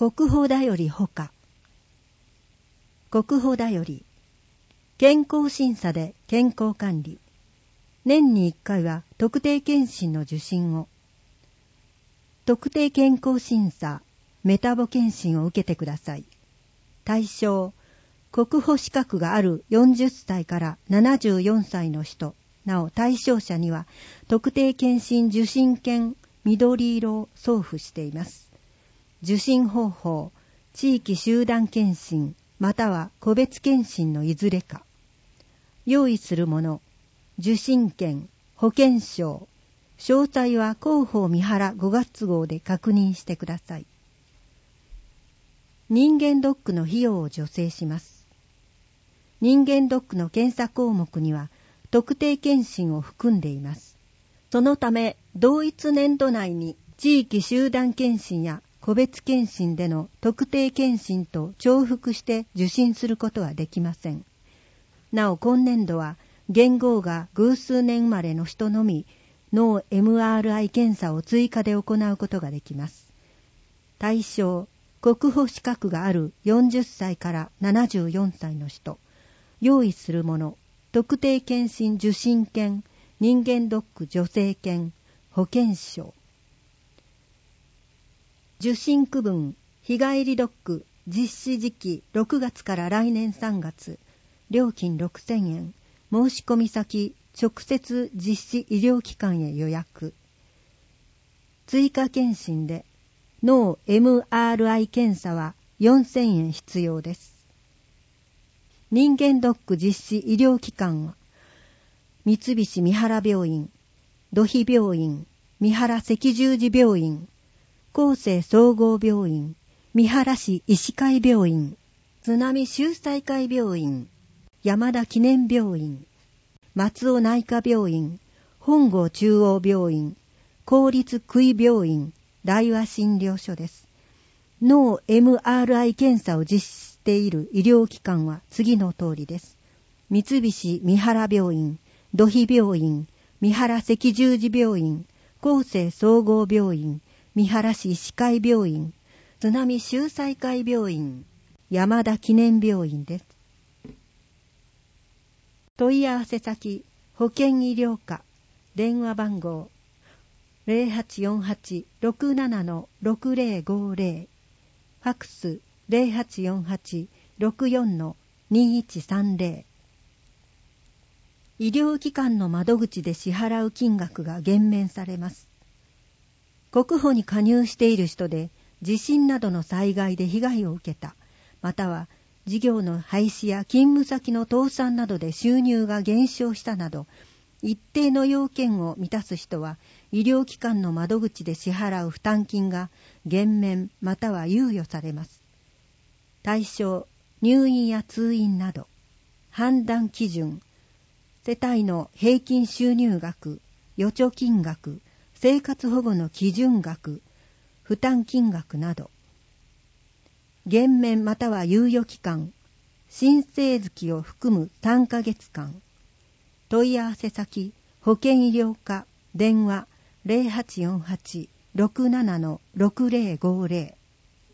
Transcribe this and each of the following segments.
国保だよりほか。国保だより。健康審査で健康管理。年に1回は特定健診の受診を。特定健康審査、メタボ検診を受けてください。対象、国保資格がある40歳から74歳の人。なお対象者には特定健診受診券緑色を送付しています。受診方法、地域集団検診または個別検診のいずれか。用意するもの、受診券、保険証、詳細は広報三原5月号で確認してください。人間ドックの費用を助成します。人間ドックの検査項目には特定健診を含んでいます。そのため、同一年度内に地域集団検診や個別検診での特定検診と重複して受診することはできません。なお今年度は元号が偶数年生まれの人のみ脳 MRI 検査を追加で行うことができます。対象、国保資格がある40歳から74歳の人。用意するもの、特定健診受診券、人間ドック助成券、保険証。受診区分、日帰りドック、実施時期6月から来年3月、料金6000円、申し込み先、直接実施医療機関へ予約。追加検診で、脳 MRI 検査は4000円必要です。人間ドック実施医療機関は、三菱三原病院、土肥病院、三原赤十字病院、厚生総合病院、三原市医師会病院、津波秀哉会病院、山田記念病院、松尾内科病院、本郷中央病院、公立久井病院、大和診療所です。脳 MRI 検査を実施している医療機関は次の通りです。三菱三原病院、土肥病院、三原赤十字病院、厚生総合病院、三原市医師会病院、津波秀哉会病院、山田記念病院です。問い合わせ先、保険医療課、電話番号、0848-67-6050、ファクス 0848-64-2130。医療機関の窓口で支払う金額が減免されます。国保に加入している人で地震などの災害で被害を受けた、または事業の廃止や勤務先の倒産などで収入が減少したなど、一定の要件を満たす人は医療機関の窓口で支払う負担金が減免または猶予されます。対象、入院や通院など。判断基準、世帯の平均収入額、預貯金額、生活保護の基準額、負担金額など。減免または猶予期間、申請月を含む3ヶ月間。問い合わせ先、保険医療課、電話0848-67-6050。今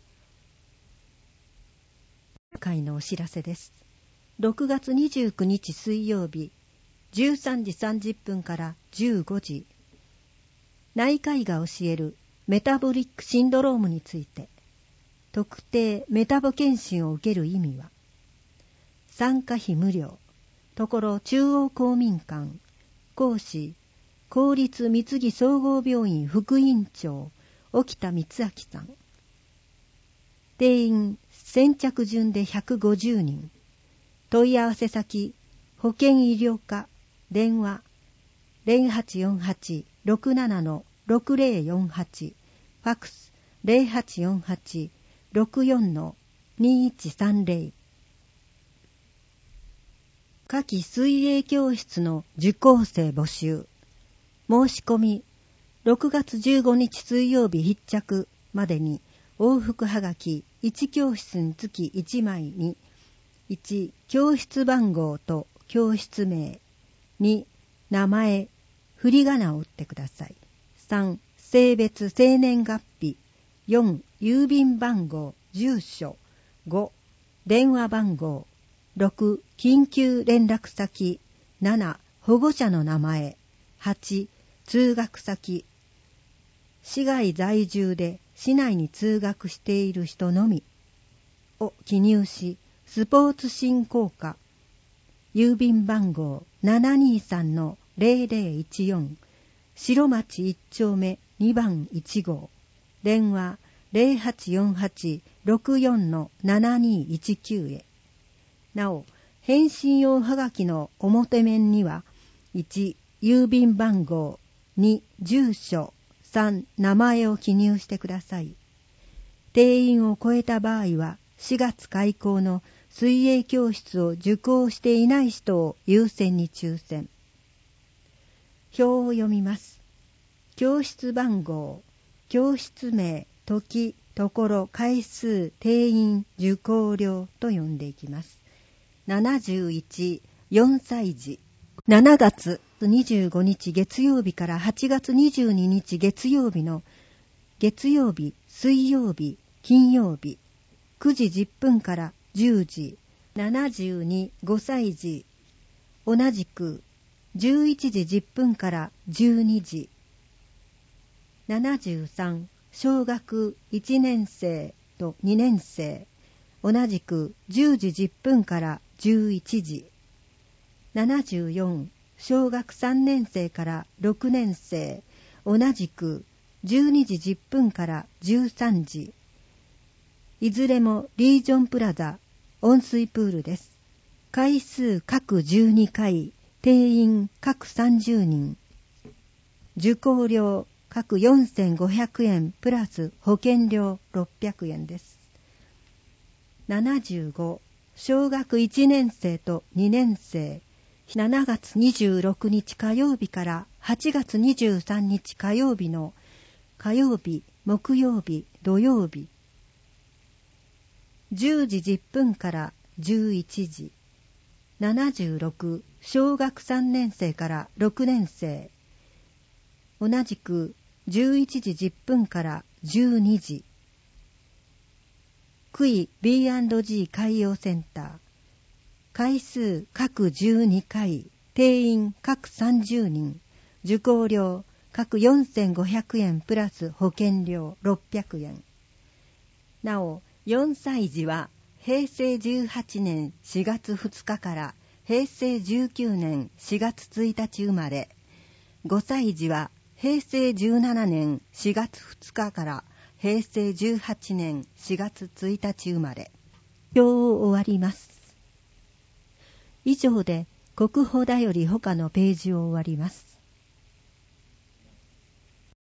回のお知らせです。6月29日水曜日、13時30分から15時。内科医が教えるメタボリックシンドロームについて、特定メタボ検診を受ける意味は、参加費無料。ところ中央公民館、講師、公立三木総合病院副院長、沖田光明さん。定員、先着順で150人。問い合わせ先、保険医療課、電話、0848-67-6048、ファクス、0848-64-2130。夏季水泳教室の受講生募集。申し込み、6月15日水曜日必着までに往復はがき1教室につき1枚に、1、教室番号と教室名、2、名前、振り仮名を打ってください。3、性別生年月日、4、 郵便番号、住所。5、電話番号。6、緊急連絡先。7、保護者の名前。8、通学先。市外在住で市内に通学している人のみを記入し、スポーツ振興課。郵便番号 723-0014 白町1丁目2番1号。電話 0848-64-7219 へ。なお、返信用はがきの表面には、1、郵便番号、2、住所、3、名前を記入してください。定員を超えた場合は、4月開校の水泳教室を受講していない人を優先に抽選。表を読みます。教室番号、教室名、時、ところ、回数、定員、受講料と読んでいきます。71、4歳児。7月25日月曜日から8月22日月曜日の月曜日、水曜日、金曜日、9時10分から10時。72、5歳児。同じく11時10分から12時。73、小学1年生と2年生。同じく10時10分から11時。74、小学3年生から6年生。同じく12時10分から13時。いずれもリージョンプラザ温水プールです。回数各12回、定員各30人。受講料各4500円プラス保険料600円です。75、小学1年生と2年生。7月26日火曜日から8月23日火曜日の火曜日、木曜日、土曜日。10時10分から11時。76、小学3年生から6年生。同じく11時10分から12時。クイ B&G 海洋センター。回数各12回、定員各30人。受講料各4500円プラス保険料600円。なお、4歳児は平成18年4月2日から平成19年4月1日生まれ。5歳児は平成17年4月2日から平成18年4月1日生まれ。表を終わります。以上で国保だより他のページを終わります。